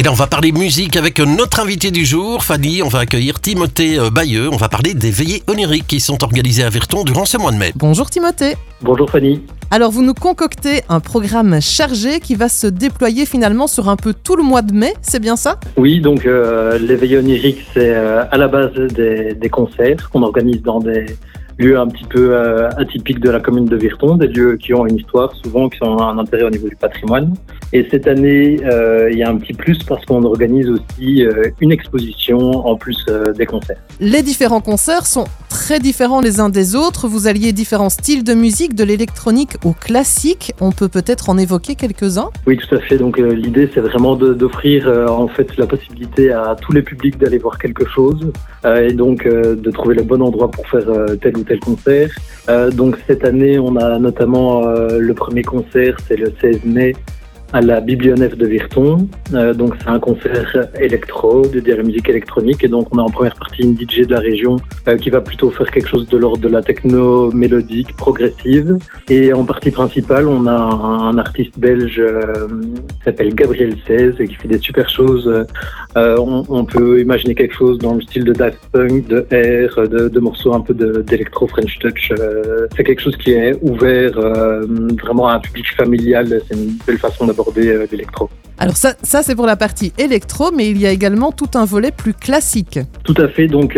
là, on va parler musique avec notre invité du jour, Fanny. On va accueillir Timothée Bayeux. On va parler des veillées oniriques qui sont organisées à Virton durant ce mois de mai. Bonjour Timothée. Bonjour Fanny. Alors vous nous concoctez un programme chargé qui va se déployer finalement sur un peu tout le mois de mai, c'est bien ça ? Oui, donc les veillées oniriques, c'est à la base des concerts qu'on organise dans des lieux un petit peu atypiques de la commune de Virton, des lieux qui ont une histoire souvent, qui ont un intérêt au niveau du patrimoine. Et cette année, il y a un petit plus parce qu'on organise aussi une exposition en plus des concerts. Les différents concerts sont très différents les uns des autres. Vous alliez différents styles de musique, de l'électronique au classique. On peut peut-être en évoquer quelques-uns ? Oui, tout à fait. Donc l'idée, c'est vraiment d'offrir en fait la possibilité à tous les publics d'aller voir quelque chose et donc de trouver le bon endroit pour faire tel ou tel concert. Donc cette année, on a notamment le premier concert, c'est le 16 mai à la Biblionef de Virton. Donc c'est un concert électro, dédié à la musique électronique, et donc on a en première partie une DJ de la région qui va plutôt faire quelque chose de l'ordre de la techno mélodique, progressive. Et en partie principale, on a un artiste belge qui s'appelle Gabriel 16 et qui fait des super choses. On peut imaginer quelque chose dans le style de Daft Punk, de R, de morceaux un peu d'électro French Touch. C'est quelque chose qui est ouvert vraiment à un public familial. C'est une belle façon d'aborder l'électro. Alors ça c'est pour la partie électro, mais il y a également tout un volet plus classique. Tout à fait, donc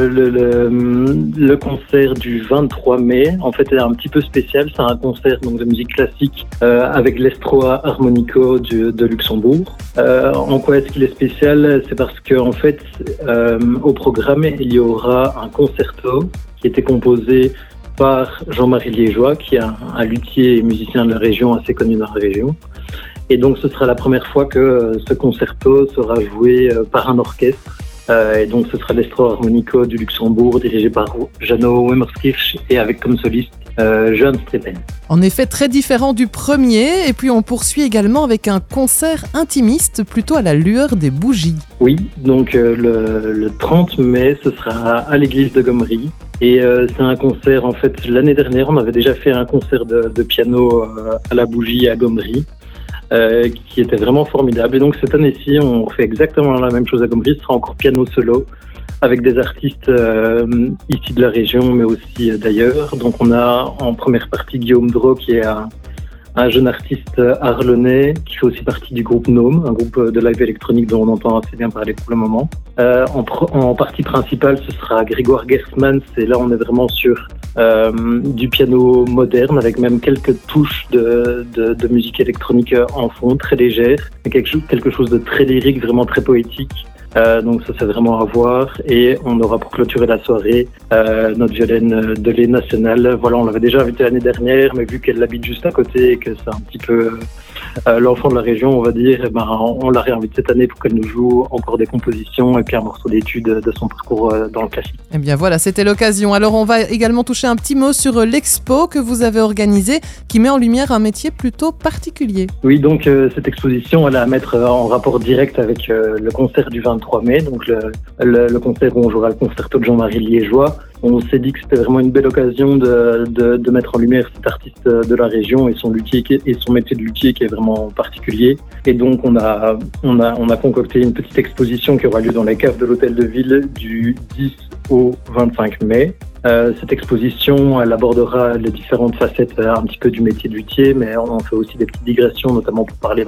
le concert du 23 mai, en fait, est un petit peu spécial. C'est un concert donc, de musique classique avec l'Estroa Harmonico de Luxembourg. En quoi est-ce qu'il est spécial ? C'est parce qu'en fait, au programme, il y aura un concerto qui était composé par Jean-Marie Liégeois, qui est un luthier et musicien de la région, assez connu dans la région. Et donc, ce sera la première fois que ce concerto sera joué par un orchestre. Et donc, ce sera l'Estro Harmonico du Luxembourg, dirigé par Jano Wemmerskirch et avec comme soliste Johan Strepen. En effet, très différent du premier. Et puis, on poursuit également avec un concert intimiste, plutôt à la lueur des bougies. Oui, donc le 30 mai, ce sera à l'église de Gomery. Et c'est un concert, en fait, l'année dernière, on avait déjà fait un concert de piano à la bougie à Gomery. Qui était vraiment formidable. Et donc cette année-ci, on fait exactement la même chose à Gomery. Ce sera encore piano solo avec des artistes ici de la région, mais aussi d'ailleurs. Donc on a en première partie Guillaume Drault, qui est un jeune artiste arlonnais qui fait aussi partie du groupe Gnome, un groupe de live électronique dont on entend assez bien parler pour le moment. En partie principale, ce sera Grégoire Gersmans, et là on est vraiment sur du piano moderne avec même quelques touches de musique électronique en fond, très légère, et quelque chose de très lyrique, vraiment très poétique. Donc ça c'est vraiment à voir. Et on aura pour clôturer la soirée notre violaine de l'E nationale. Voilà, on l'avait déjà invitée l'année dernière, mais vu qu'elle habite juste à côté et que c'est un petit peu l'enfant de la région, on va dire, on l'a réinvite cette année pour qu'elle nous joue encore des compositions et puis un morceau d'étude de son parcours dans le classique. Eh bien voilà, c'était l'occasion. Alors on va également toucher un petit mot sur l'expo que vous avez organisée, qui met en lumière un métier plutôt particulier. Oui, donc cette exposition, elle est à mettre en rapport direct avec le concert du 23 mai, donc le concert où on jouera le concerto de Jean-Marie Liégeois. On s'est dit que c'était vraiment une belle occasion de mettre en lumière cet artiste de la région et son luthier et son métier de luthier qui est vraiment particulier. Et donc on a concocté une petite exposition qui aura lieu dans les caves de l'hôtel de ville du 10 au 25 mai. Cette exposition, elle abordera les différentes facettes un petit peu du métier de luthier, mais on fait aussi des petites digressions, notamment pour parler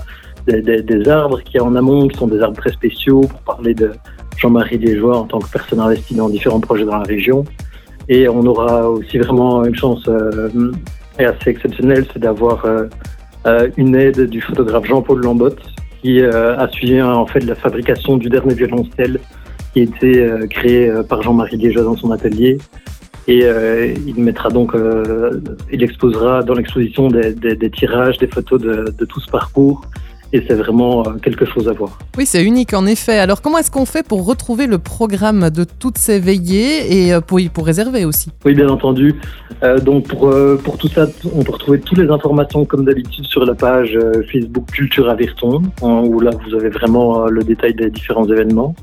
des arbres qui y a en amont, qui sont des arbres très spéciaux, pour parler de Jean-Marie Liégeois en tant que personne investie dans différents projets dans la région. Et on aura aussi vraiment une chance assez exceptionnelle, c'est d'avoir une aide du photographe Jean-Paul Lambotte, qui a suivi en fait la fabrication du dernier violoncelle qui a été créé par Jean-Marie Liégeois dans son atelier. Et il mettra donc, il exposera dans l'exposition des tirages, des photos de tout ce parcours. Et c'est vraiment quelque chose à voir. Oui, c'est unique en effet. Alors comment est-ce qu'on fait pour retrouver le programme de toutes ces veillées et pour réserver aussi ? Oui, bien entendu. Donc pour tout ça, on peut retrouver toutes les informations comme d'habitude sur la page Facebook Culture à Virton, où là vous avez vraiment le détail des différents événements.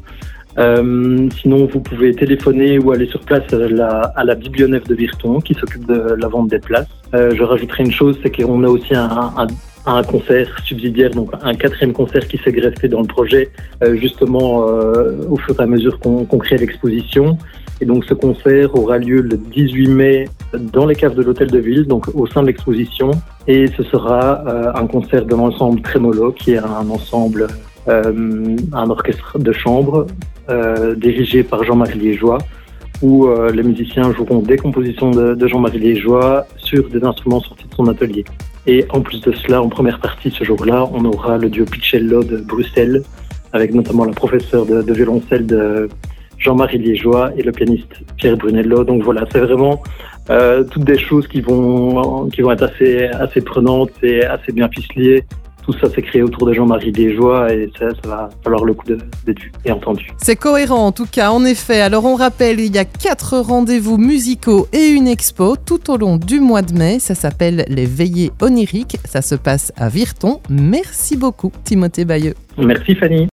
Sinon, vous pouvez téléphoner ou aller sur place à la Biblionef de Virton qui s'occupe de la vente des places. Je rajouterai une chose, c'est qu'on a aussi un concert subsidiaire, donc un 4e concert qui s'est greffé dans le projet, justement au fur et à mesure qu'on crée l'exposition. Et donc ce concert aura lieu le 18 mai dans les caves de l'Hôtel de Ville, donc au sein de l'exposition. Et ce sera un concert de l'ensemble Trémolo, qui est un ensemble, un orchestre de chambre dirigé par Jean-Marie Liégeois, où les musiciens joueront des compositions de Jean-Marie Liégeois sur des instruments sortis de son atelier. Et en plus de cela, en première partie ce jour-là, on aura le duo Pichello de Bruxelles, avec notamment la professeure de violoncelle de Jean-Marie Liégeois et le pianiste Pierre Brunello. Donc voilà, c'est vraiment toutes des choses qui vont être assez prenantes et assez bien ficelées. Tout ça s'est créé autour de Jean-Marie Liégeois et ça va falloir le coup d'être vu et entendu. C'est cohérent en tout cas, en effet. Alors on rappelle, il y a 4 rendez-vous musicaux et une expo tout au long du mois de mai. Ça s'appelle les Veillées Oniriques. Ça se passe à Virton. Merci beaucoup Timothée Bayeux. Merci Fanny.